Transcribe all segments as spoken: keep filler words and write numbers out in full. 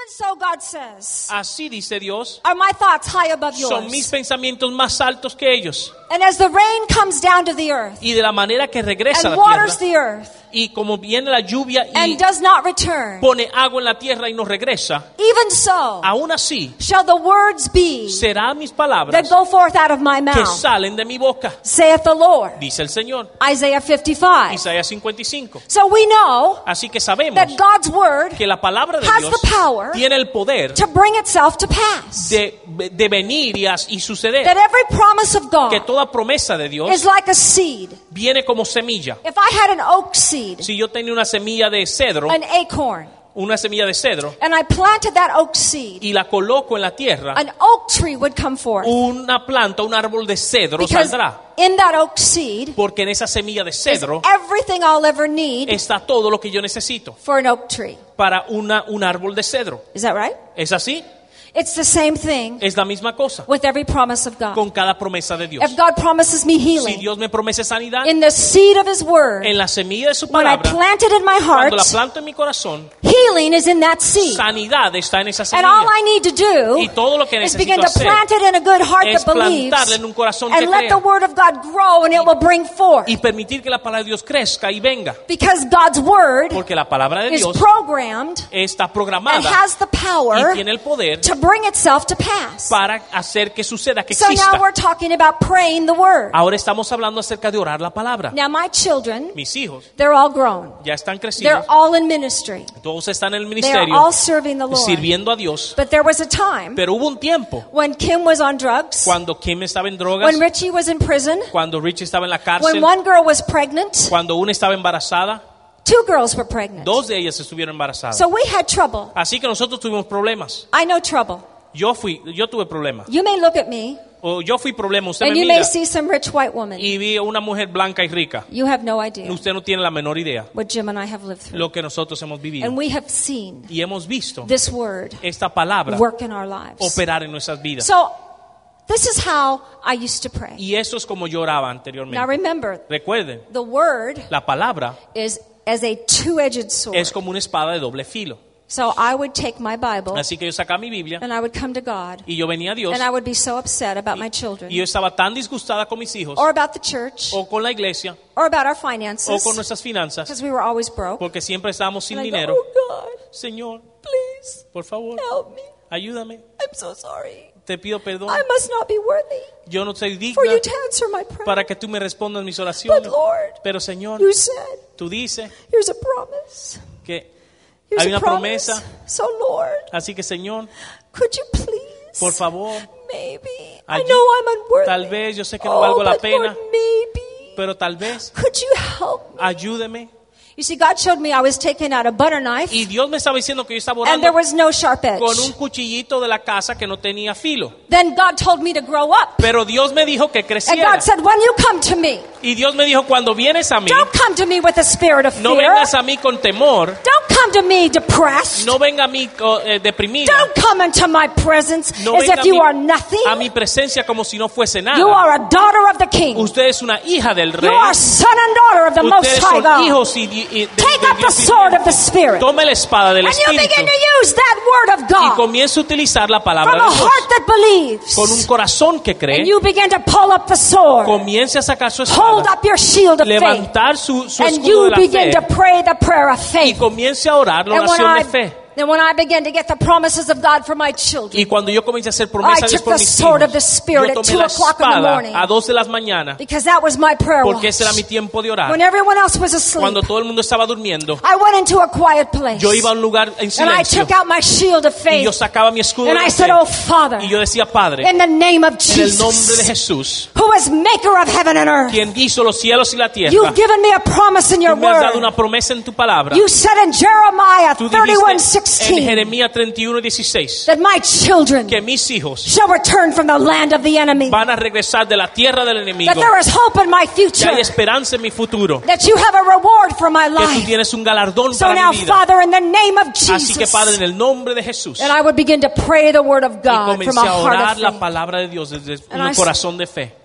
so, God says, así dice Dios, are my thoughts high above son mis yours. pensamientos más altos que ellos. And as the rain comes down to the earth Y de la manera que regresa a and la waters tierra, the earth y como viene la lluvia y and does not return, pone agua en la tierra y no regresa, even so aún así shall the words be serán mis that palabras go forth out of my que mouth, salen de mi boca, saith the Lord. dice el Señor. Isaiah fifty-five. Isaías cincuenta y cinco. So we know Así que sabemos that God's word que la palabra de has Dios the power tiene el poder to bring itself to pass. de, de venir y, as- y suceder. That every promise of Que God toda promesa de Dios is like a seed. viene como semilla. If I had an oak seed, Si yo tenía una semilla de cedro, an acorn, una semilla de cedro, and I planted that oak seed, y la coloco en la tierra, an oak tree would come forth. una planta, un árbol de cedro Because saldrá. in that oak seed Porque en esa semilla de is cedro everything I'll ever need está todo lo que yo necesito for an oak tree. para una, un árbol de cedro. Is that right? ¿Es así? It's the same thing Es la misma cosa with every promise of God. con cada promesa de Dios. If God promises me Si healing Dios me promete sanidad, in the seed of His word, en la semilla de su when I palabra, plant it in my heart, cuando la planto en mi corazón, healing is in that seed. sanidad está en esa And all semilla. I need to do Y todo lo que is necesito begin to hacer plant it in a good heart es that believes plantarle en un corazón que and let crea. the word of God grow and it will bring forth. Y permitir que la palabra de Dios crezca y venga. Because God's word Porque la palabra de is Dios programmed está and programada has the power y tiene el poder to bring itself to pass. para hacer que suceda, que So now exista. we're talking about praying the word. Ahora estamos hablando acerca de orar la palabra. Now my children, Mis hijos they're all grown. ya están They're crecidos, all in ministry. todos están en el They're ministerio all serving the Lord. sirviendo a Dios. But there was a time Pero hubo un tiempo when Kim was on drugs, cuando Kim estaba en drogas, when Richie was in prison, cuando Richie estaba en la when cárcel, one girl was pregnant, cuando una estaba embarazada, two girls were pregnant. dos de ellas estuvieron embarazadas. So we had trouble. Así que nosotros tuvimos problemas. I know trouble. Yo fui, yo tuve problemas. You may look at me O yo fui problema, usted and me you may mira see some rich white woman. y vi a una mujer blanca y rica. You have no idea Usted no tiene la menor idea what Jim and I have lived through. lo que nosotros hemos vivido. And we have seen Y hemos visto this word esta palabra work in our lives. operar en nuestras vidas. So this is how I used to pray. Y eso es como yo oraba Now anteriormente. remember, Recuerden, the word la palabra is as a two-edged sword. es como una espada de doble filo. So I would take my Bible Así que yo sacaba mi Biblia and I would come to God y yo venía a Dios and I would be so upset about my children y yo estaba tan disgustada con mis hijos or about the church o con la iglesia or about our o finances con nuestras finanzas because we were always broke. porque siempre estábamos sin And I go, dinero. oh God, Señor, please por favor, help me. ayúdame. I'm so sorry. Te pido perdón. I must not be worthy Yo no soy digna for you to answer my prayer. para que tú me respondas mis But oraciones. Lord, Pero Señor, you said, tú dices here's a promise. que Here's hay a una promise. promesa. So Lord, Así que Señor, could you please, por favor, maybe, I Ayú- know I'm unworthy. tal vez yo sé que no oh, valgo la but pena, Lord, maybe, pero tal vez could you help me? ayúdeme. You see, God showed me I was taking out a butter knife Y Dios me estaba diciendo que yo estaba and there orando was no sharp edge. con un cuchillito de la casa que no tenía filo. Then God told me to grow up. Pero Dios me dijo que And creciera. God said, when you come to me, Y Dios me dijo, cuando vienes a mí, don't come to me with a spirit of no fear. vengas a mí con temor, Don't come to me depressed. no venga a mí oh, eh, deprimida, Don't come into my presence no as venga if a you mi, are nothing. a mi presencia como si no fuese nada. You are a daughter of the King. Usted es una hija del You rey. are son and daughter of the Most Ustedes High son God. hijos y, y- y- de, Take de up the Dios sword of viviente. the Spirit. Tome la espada del And you Espíritu begin to use that word of y God comienza a utilizar la palabra from de a Dios heart that believes. con un corazón que cree. And you begin to pull up the sword. Comience a sacar su Hold espada, up your shield of faith. levantar su, su And escudo you de la begin fe to pray the prayer of y faith. comience a orar la And when oración I, de fe. then when I begin to get the promises of God for my children, Y cuando yo comience a hacer I promesas de Dios took por the mis sword of the hijos, Spirit yo at tomé two la o'clock in the espada morning. a dos de las mañanas because that was my prayer watch. porque ese era mi tiempo de orar. When everyone else was asleep, Cuando todo el mundo estaba durmiendo, I went into a quiet place. yo iba a un lugar en And I silencio took out my shield of y faith. yo sacaba mi escudo And de I fe said, oh Father, y yo decía, Padre, in the name of en el nombre de Jesus, Jesús, who is maker of heaven and earth, quien hizo los cielos y la tierra, you've given me a promise in your tú me has dado word. una promesa en tu palabra. You said in Jeremiah Tú thirty-one dijiste en sixteen Jeremías treinta y uno dieciséis that my children que mis hijos shall return from the land of the enemy, van a regresar de la tierra del enemigo, that there is hope in my que future, hay esperanza en mi futuro, that you have a reward for my que tú life. tienes un galardón So para now, mi vida. Father, in the name of Así que Jesus, Padre, en el nombre de Jesús, and I would begin to pray the word of y God from comencé a a heart orar of la faith. palabra de Dios desde And un I- corazón de fe.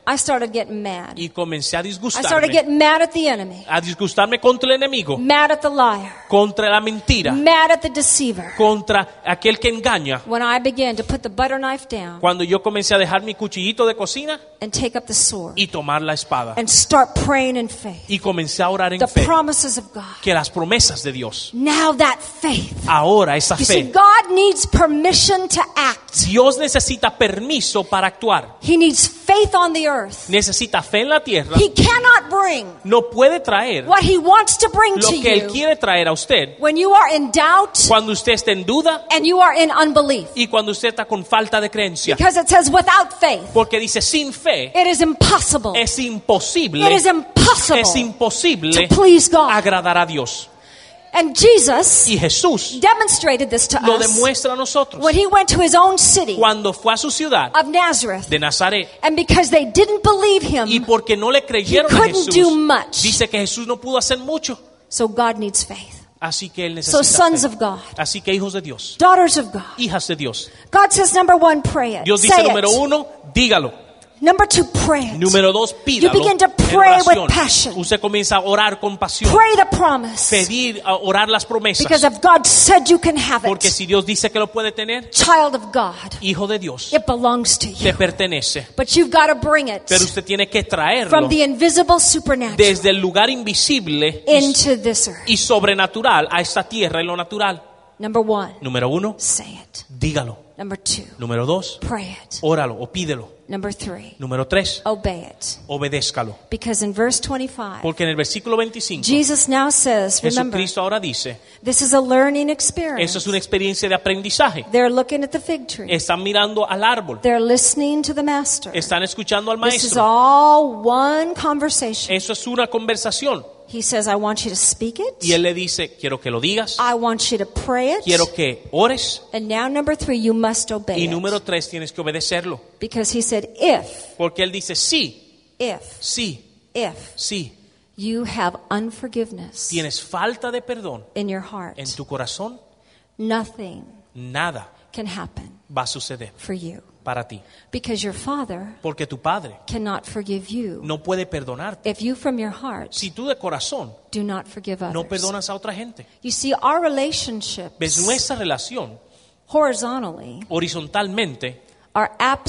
I started getting mad. y comencé a I started disgustarme, getting mad at the enemy, a disgustarme contra el enemigo, mad at the liar, contra la mentira, mad at the deceiver. contra aquel que engaña. When I began to put the butter knife down Cuando yo comencé a dejar mi cuchillito de cocina and take up the sword y tomar la espada and start praying in faith, y comencé a orar en the fe, promises of God. que las promesas de Dios, Now that faith. ahora esa You see, fe, God needs permission to act. Dios necesita permiso para actuar, He needs faith on the earth. necesita fe en la tierra, He cannot bring no puede traer what He wants to bring lo to que Él you quiere traer a usted when you are in doubt cuando usted esté en duda and you are in unbelief. y cuando usted está con falta de creencia, Because it says without faith, porque dice sin fe it is impossible. es imposible, It is impossible es imposible to please God. agradar a Dios. And Jesus Y Jesús demonstrated this to lo us demuestra a nosotros when He went to His own city cuando fue a su ciudad of Nazareth. de Nazaret. And because they didn't believe Y Him, porque no le creyeron He a couldn't do Jesús, much. dice que Jesús no pudo hacer mucho. So God needs faith. Así que Él So necesita sons fe. of God, Así que hijos de Dios, daughters of God. hijas de Dios. God says, number one, pray it. Dios dice Say número it. uno, dígalo. Number two, pray it. Número dos, pídalo. You begin to en pray with oración. passion. Usted comienza a orar con pasión. Pray the promise. Pedir, a orar las promesas. Because if God said you can have Porque it, si Dios dice que lo puede tener, child of God, hijo de Dios, it belongs to te you. pertenece. But you've got to bring it Pero usted tiene que traerlo from the invisible supernatural desde el lugar invisible y, into this earth. y sobrenatural a esta tierra en lo natural. Number one, Número uno, say it. dígalo. Number two, Número dos, pray it. óralo o pídelo. Number three, Número tres, obey it. obedézcalo. Because in verse twenty-five, Porque en el versículo veinticinco, Jesus now says, remember, Jesucristo ahora dice, this is a learning eso experience. es una experiencia de aprendizaje. They're looking at the fig tree. Están mirando al árbol, They're listening to the master. están escuchando al This is maestro. all one conversation. Eso es una conversación. He says, I want you to speak it. Y él le dice, quiero que lo digas, I want you to pray it. quiero que ores. And now number three, you must obey Y it. número tres, tienes que obedecerlo. Because he said, if, Porque él dice, sí, if, sí, if sí. you have unforgiveness Tienes falta de perdón in your heart, en tu corazón, nothing nada can happen va a suceder for you. para ti. Because your father Porque tu padre cannot forgive you no puede perdonarte. if you from your heart Si tú de corazón do not forgive no others. perdonas a otra gente. You see, our relationships Ves, nuestra relación horizontally horizontalmente are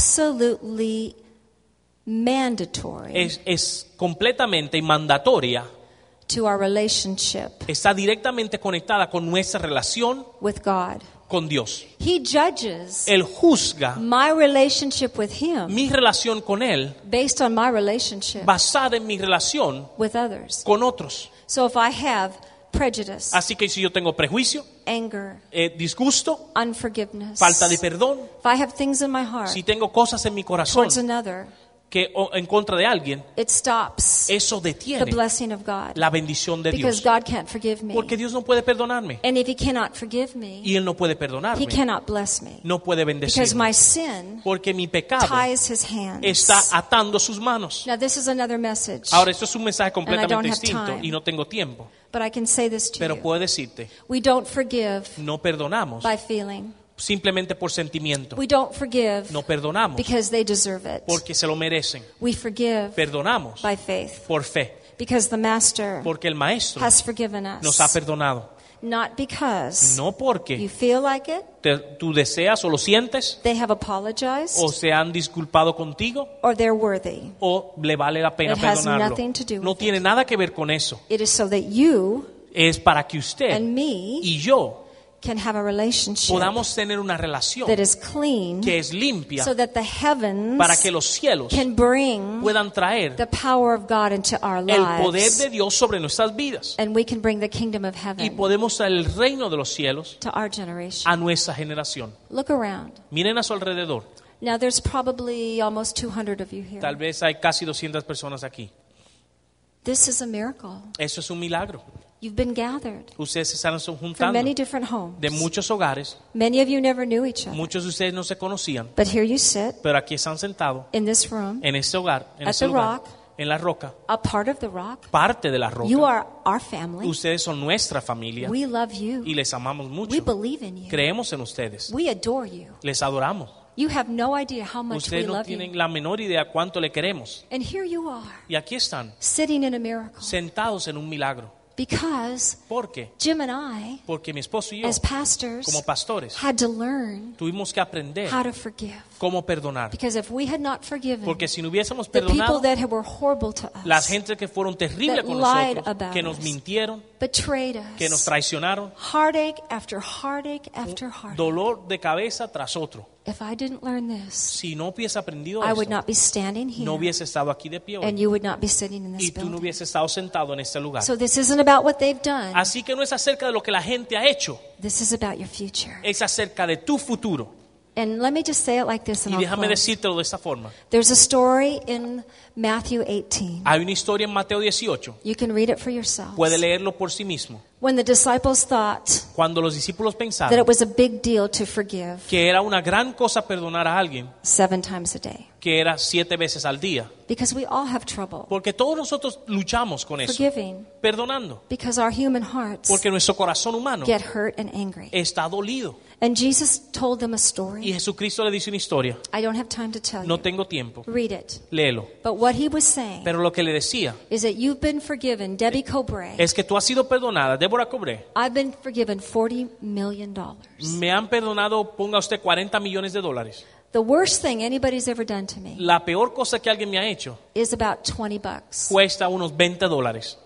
absolutely mandatory es, es completamente mandatoria. to our relationship Está directamente conectada con nuestra relación with God. con Dios. He judges Él juzga my relationship with Him mi relación con Él based on my relationship basada en mi relación with others. con otros. So if I have prejudice, Así que si yo tengo prejuicio, anger, eh, disgusto, unforgiveness, falta de perdón, if I have things in my heart si tengo cosas en mi corazón towards another, que o, en contra de alguien, it stops eso the detiene blessing of God. la bendición de Because Dios. God can't forgive me. Porque Dios no puede perdonarme And if He cannot forgive me, y Él no puede He perdonarme, cannot bless me. no puede Because bendecirme. my sin Porque mi pecado ties His hands. está atando sus manos. Now this is another message, Ahora, esto es un mensaje don't completamente have distinto time. y no tengo tiempo, but I can say this to pero you. puedo decirte, We don't forgive no perdonamos by feeling. simplemente por sentimiento. We don't forgive No perdonamos because they deserve it. porque se lo merecen. We forgive Perdonamos by faith por fe, because the Master porque el Maestro has forgiven nos ha us. perdonado. Not because No you porque feel like it, te- tú deseas o lo sientes they have apologized, o se han disculpado contigo or they're worthy. o le vale la pena It has perdonarlo. nothing to do No with tiene nada que ver con eso. It is so that you Es para que usted and me y yo can have a relationship podamos tener una relación that is clean que es limpia so that the heavens para que los cielos can bring puedan traer the power of God into our el poder lives. de Dios sobre nuestras vidas And we can bring the kingdom of y heaven podemos traer el reino de los cielos to our generation. a nuestra generación. Look around. Miren a su alrededor. Now there's probably almost two hundred of you here. Tal vez hay casi doscientas personas aquí. This is a miracle. Eso es un milagro. You've been gathered Ustedes se están from juntando many different homes. de muchos hogares. Many of you never knew each other. Muchos de ustedes no se conocían, But here you sit pero aquí están sentados in this room, en este hogar, en At este the lugar, rock. en la roca, a part of the rock. parte de la You roca. are our family. Ustedes son nuestra familia We love you. y les amamos We mucho. believe in you. Creemos en ustedes. We adore you. Les adoramos. You have no idea how much we Ustedes no love tienen you. la menor idea cuánto le queremos. And here you are, Y aquí están, sitting in a miracle. sentados en un milagro. Because ¿Por qué? Jim and I, Porque mi esposo y yo, as pastors, como pastores, had to learn tuvimos que aprender how to forgive. cómo perdonar. Because if we had not forgiven Porque si no hubiésemos the people perdonado, that were horrible to las us, gente que fueron terribles that con lied nosotros, about que nos us, mintieron, betrayed que nos us, traicionaron, heartache after heartache after heartache. dolor de cabeza tras otro. If I didn't learn this, Si no hubiese aprendido I would eso, not be standing no here, hubiese estado aquí de pie and hoy. you would not be sitting in this Y tú no building. hubieses estado sentado en este lugar. So this isn't about what they've done. Así que no es acerca de lo que la gente ha hecho, This is about your future. es acerca de tu futuro. And let me just say it like this, and Y I'll déjame close. decírtelo de esta forma. There's a story in Matthew eighteen. Hay una historia en Mateo dieciocho. You can read it for yourselves. Puede leerlo por sí mismo. When the disciples thought Cuando los discípulos that it pensaron was a big deal to forgive que era una gran cosa perdonar a alguien, seven times a day. que era siete veces al día. Because we all have trouble Porque todos nosotros luchamos con eso, forgiving. perdonando. Because our human hearts Porque nuestro corazón humano get hurt and angry. está dolido. And Jesus told them a Y story. Jesucristo le dice una historia. I don't have time to tell No you. tengo tiempo. Read it. Léelo. But what he was saying Pero lo que le decía is that you've been forgiven, Debbie Cobre. es que tú has sido perdonada. Débora Cobré. I've been forgiven forty million dollars. Me han perdonado, ponga usted cuarenta millones de dólares. The worst thing anybody's ever done to me La peor cosa que alguien me ha hecho is about twenty bucks. cuesta unos veinte dólares.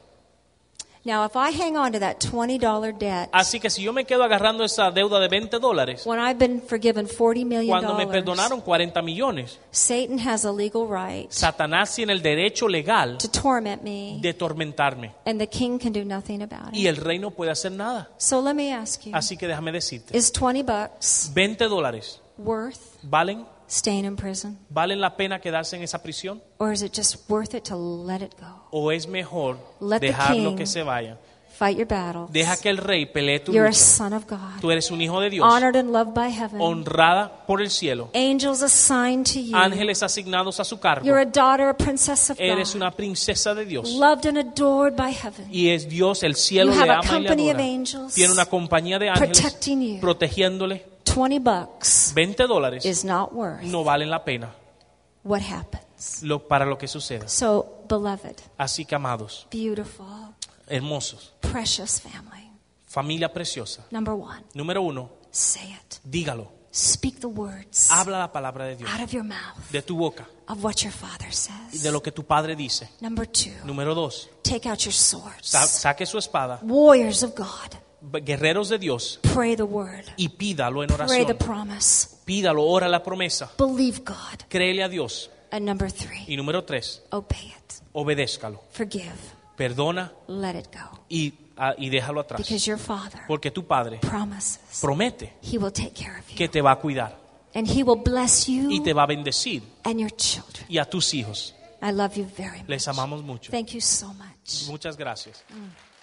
Now, if I hang on to that twenty dollar debt, Así que si yo me quedo agarrando esa deuda de veinte dólares, when I've been forgiven forty million cuando me dollars, perdonaron cuarenta millones, Satan has a legal right Satanás tiene el derecho legal to torment me, de tormentarme. and the king can do nothing about Y it. el rey no puede hacer nada. So let me ask you, Así que déjame decirte, is twenty bucks veinte dólares, worth ¿valen? staying in prison? ¿Valen la pena quedarse en esa prisión? Or is it just worth it to let it go? ¿O es mejor Let the dejarlo king que se vaya? Fight your battles. Deja que el rey pelee tu You're a lucha. son of God, Tú eres un hijo de Dios, honored and loved by heaven. honrada por el cielo, Angels assigned to you. ángeles asignados a su cargo. You're a daughter, a princess of Eres God, una princesa de Dios. loved and adored by heaven. Y es Dios, el cielo You le have a ama y le company of adora. angels Tiene una compañía de ángeles protecting you. protegiéndole. twenty bucks veinte dólares is not worth no valen la pena what happens. lo, para lo que suceda. So, beloved, Así que, amados, beautiful, hermosos, precious family. familia preciosa, Number one, número uno, say it. dígalo. Speak the words Habla la palabra de Dios out of your mouth de tu boca of what your father y says. de lo que tu padre dice. Number two, Número dos, take out your swords. sa- saque su espada, Warriors of God, guerreros de Dios, pray the word. y pídalo en Pray the oración. promise. Pídalo, ora la promesa. Believe God. Créele a Dios. And number three, Y número tres, obey it. obedézcalo. Forgive. Perdona Let it go. y, ah, y déjalo atrás. Because your father Porque tu padre promises promete he will take care of you. que te va a cuidar And he will bless y you te va a bendecir, and your children. y a tus hijos. I love you very much. Les amamos mucho. Thank you so much. Muchas gracias. Mm.